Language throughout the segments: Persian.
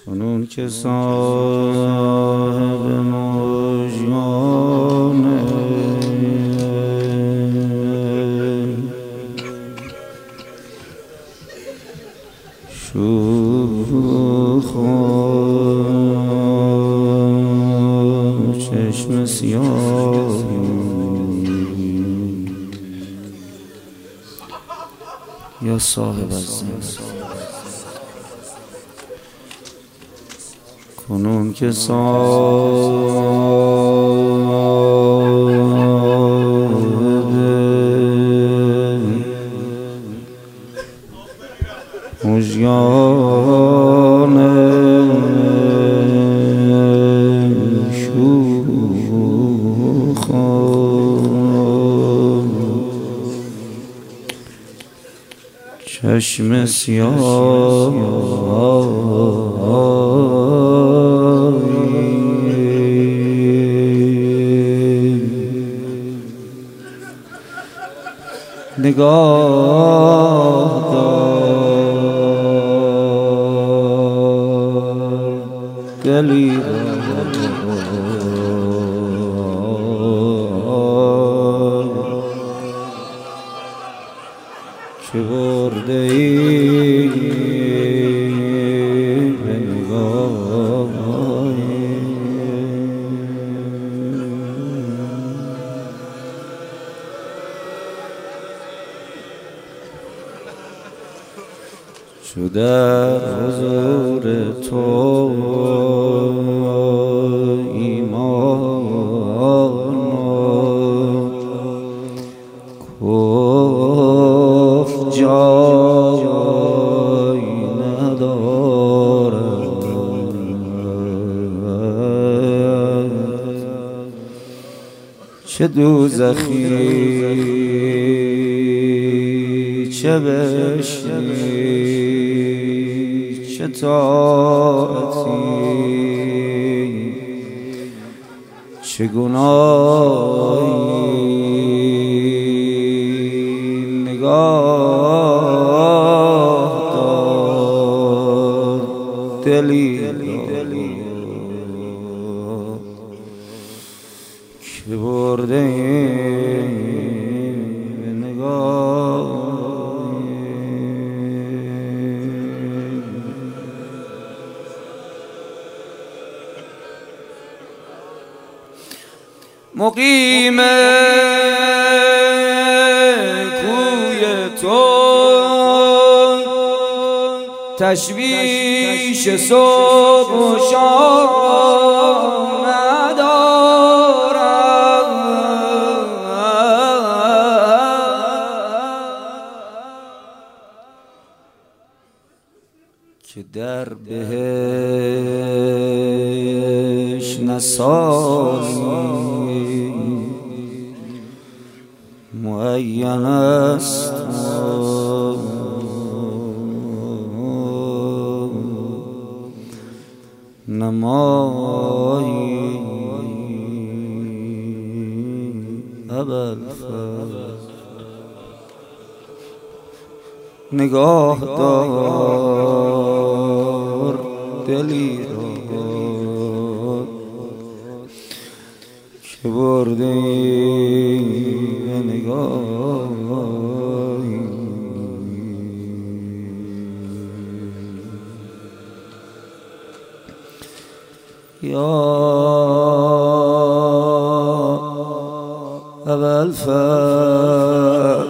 کنون که صاحب مژگانه شوخ چشم سیاه یا صاحب از کنون که صاحب مژگانه شوخ چشم سیاه نگاه دار دلی که برده ای به نگاهی چو در حضور تو ایمان کفر جای ندارد چه دوزخی چه بشری چه طاعتی چه گناهی نگاه دار دلی که برده این به نگاه مقیم کوی تو تشویش صبح و شام ندارم که در بهش نسازی معین است نمایی ابوالفضل نگاه دار دلی را که برده به نگاهی یا ابوالفضل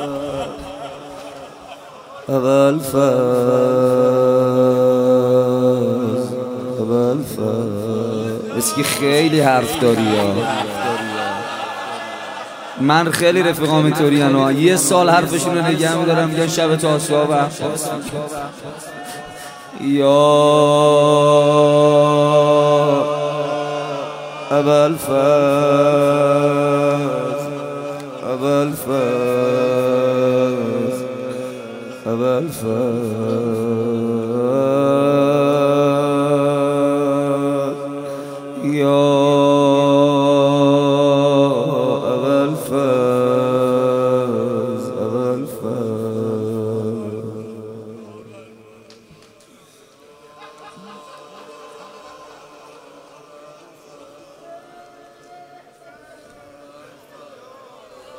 اسکی خیلی حرف داری یا من خیلی رفیقام اینطوری انا یه سال حرفشون رو نگه می‌دارم میگن شب تاسوعا و یا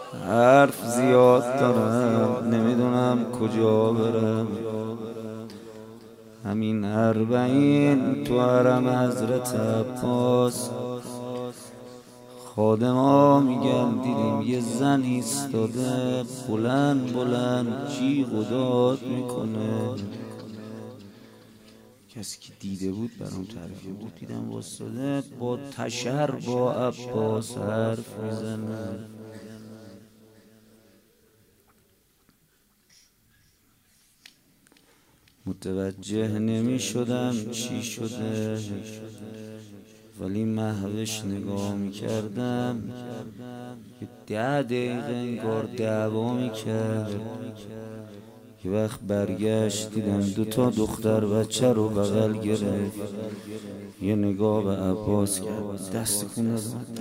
حرف زیاد دارم نمیدونم کجا برم. همین 40 تو حرم حضرت عباس خادما میگن دیدیم یه زن ایستاده بلند بلند جیغ و داد میکنه. کسی که دیده بود برام تعریف بود، دیدم واسطه با تشر با عباس حرف میزنه. متوجه نمی شدم چی شده، ولی محوش نگاه می کردم. 10 دقیقه انگار دعوا می کرد. یه وقت برگشت دیدم 2 دختر بچه رو بغل گرفت، یه نگاه به عباس کرد، دست کنه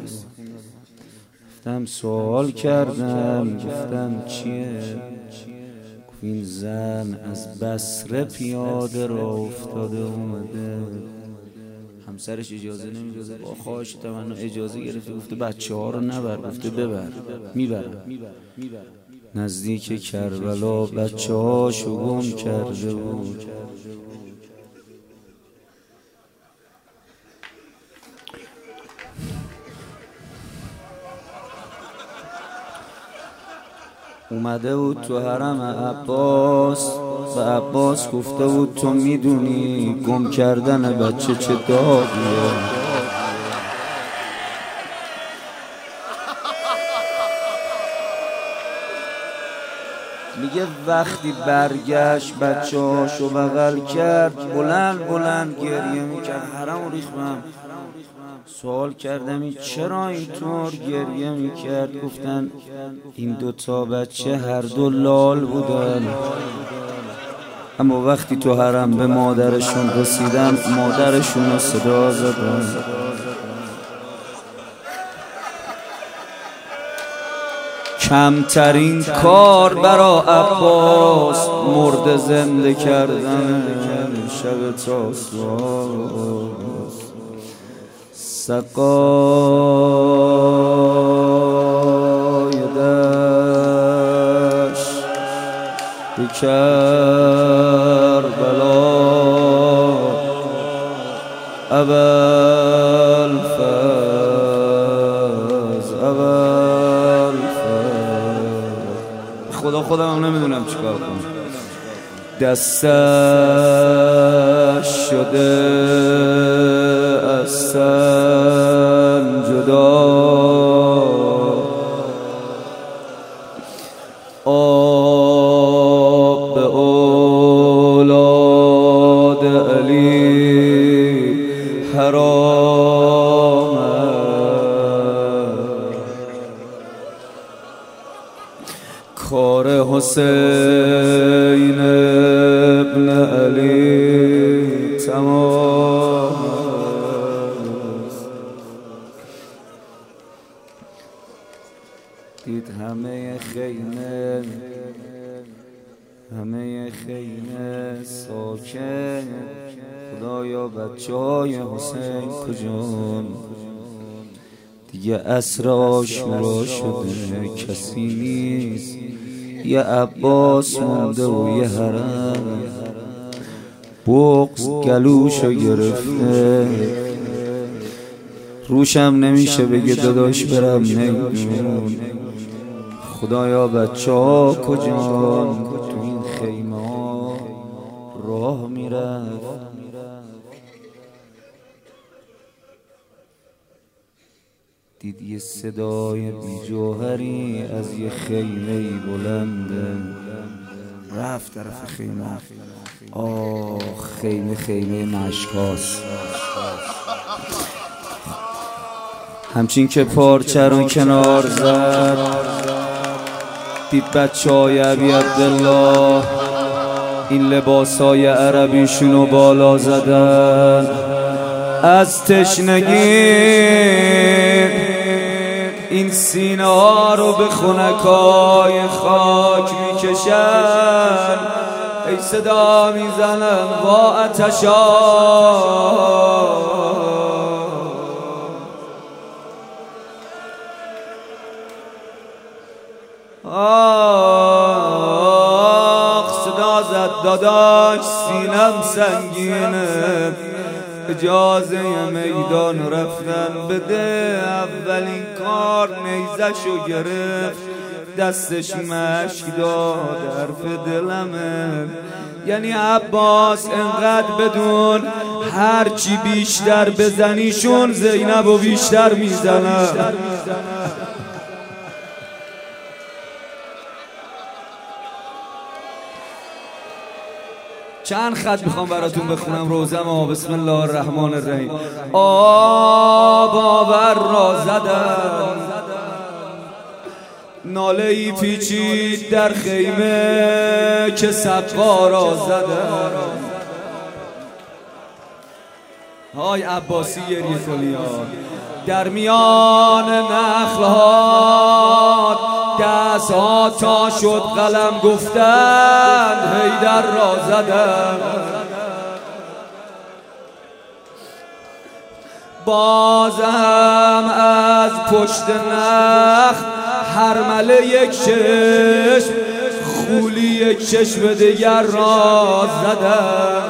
گفتم سوال کردم، گفتم چیه؟ این زن از بصره پیاده را افتاده اومده، همسرش اجازه نمیداده، با خواهش تمنا اجازه گرفته، گفته بچه ها رو نبر، گفته ببر، میبرم. نزدیک کربلا بچه هاشو گم کرده بود. اومده بود تو حرم عباس، به عباس گفته بود تو میدونی گم کردن بچه چه دادیه. میگه وقتی برگشت بچه هاشو بغل کرد بلند بلند گریه میکرد، حرم ریختم. سوال کردم این چرا اینطور گریه میکرد؟ گفتن این 2 بچه هر 2 لال بودن، اما وقتی تو حرم به مادرشون رسیدن مادرشون رو صدا زدن. کمترین کار برا عباس مرد زنده کردن شب تاسوعاست. سقای دشت به کربلا اول فز خودم هم نمیدونم چیکار کنم. دستش شده از سن جدا، آب به اولاد علی حرام. کار حسین ابن علی تمام. دید همه خیمه ساکت، خدایا بچه های حسین کجان؟ دیگه عصر عاشورا شده کسی نیست، یه عباس مونده و یه حرم. بغض گلوشو گرفته، روشم نمیشه بگه داداش برم نمیدون. خدایا بچه ها کجان؟ تو این خیمه ها راه میرفت. دید یه صدای بی جوهری از یه خیمه بلنده، رفت طرف خیمه. خیمه مشکاست. همچین که پارچه رو کنار زد، دید بچه های ابی عبدالله این لباس های عربیشونو بالا زدن، از تشنگی این سینه ها رو به خنکای خاک میکشن. ای صدا میزنن وا آتشا، داداش سینم سنگینه، اجازه میدان رفتن بده. اولین کار نیزشو گرفت، دستش مشک داد، حرف دلمه. یعنی عباس انقدر بدون هرچی بیشتر بزنیشون زینبو بیشتر میزنه. چند خط میخوام براتون بخونم روزم. بسم الله الرحمن الرحیم. آب آور را زدم، ناله ای پیچید در خیمه که سقا را زدم. های عباسی گریه کنی در میان نخل‌ها، دست ها تا شد قلم گفتند حیدر را زدم. بازم از پشت نخل هرمله یک چشم، خولی یک چشم دیگر را زدم.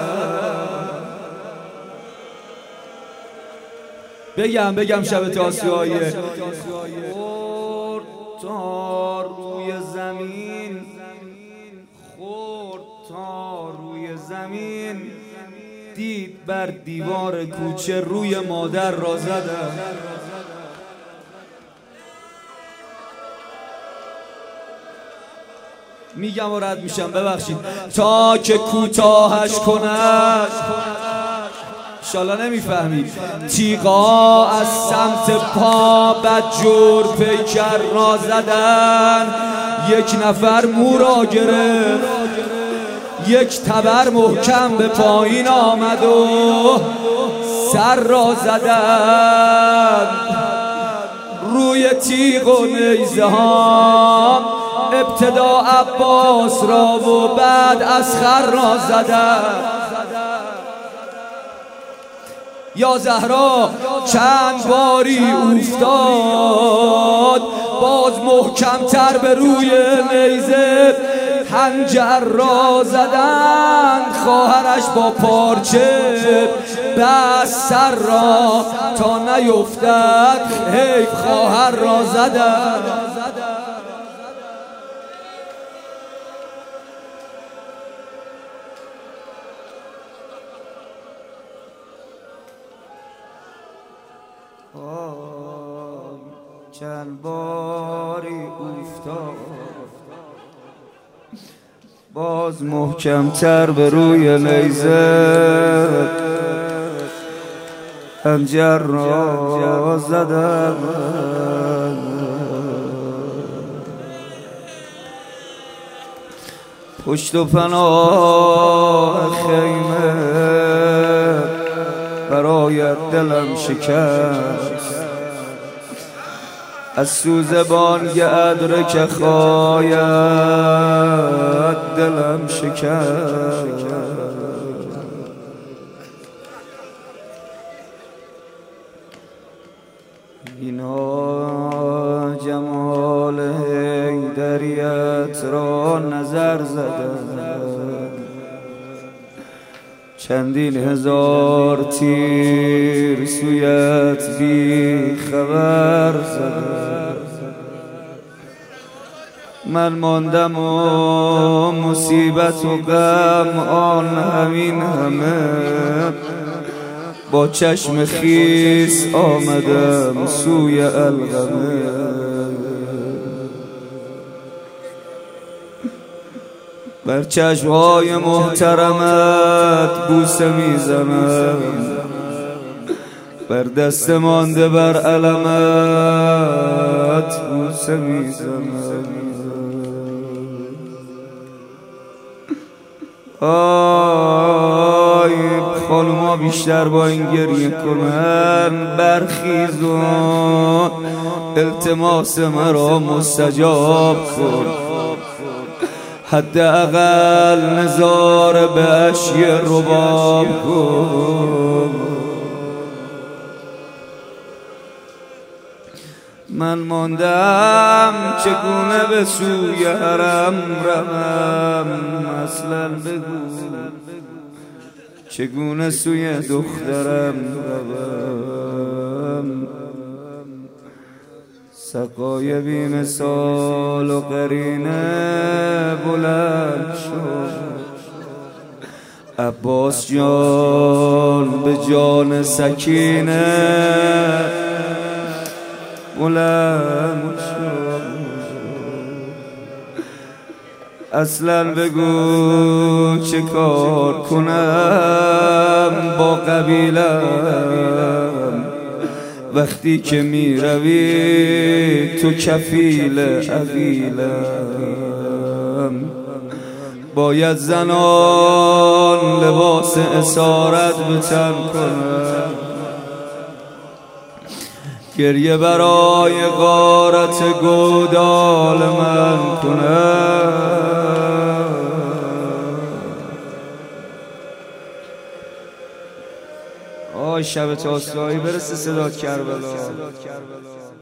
بگم شب تاسوعایه خورد تا روی زمین، خورد تا روی زمین، دید بر دیوار کوچه روی مادر را زدم. میگم و رد میشم ببخشید. تا که کوتاهش کند، انشالله نمیفهمید، تیغا از سمت پا بدجور پیکر را زدن. یک نفر مو را گرفت، یک تبر محکم به پایین آمد و سر را زدن. روی تیغ و نیزه ها ابتدا عباس را و بعد اصغر را زدن. یا زهرا چند باری افتاد، باز محکمتر به روی نیزه حنجر را زدند. خواهرش با پارچه بس سر را تا نیفتد، حیف خواهر را زدند. چند باری افتاد، باز محکمتر به روی نیزه حنجر را زدم. پشت و پناه خیمه برایت دلم شکست، از سوز بانگ ادرک خواید دلم شکست. اینا جمال حیدریت را نظر زدن، چندین هزار تیر سویت بی خبر زدن. من ماندم و مصیبت و غم آن همین همه، با چشم خیس آمدم سوی القمه. بر چشمهای محترمت بوسه میزنم، بر دست مانده بر علمت بوسه میزنم. آی خانوما بیشتر با این گریه کنن، برخیزون التماس مرا مستجاب کن، حداقل نظاره به اشی رباب کن. من ماندم چگونه به سوی حرم روم، اصلا بگو چگونه سوی دخترم روم. سقای بی مثال و قرینه بلند شد، عباس جان به جان سکینه بلند شد. اصلا بگو چه کار کنم با قبیلم، وقتی که می روی تو کفیل عقیلم. باید زنان لباس اسارت به تن کنم، گریه برای غارت گودال من کنم. آی شب تاسایی برسه صدات کربلا.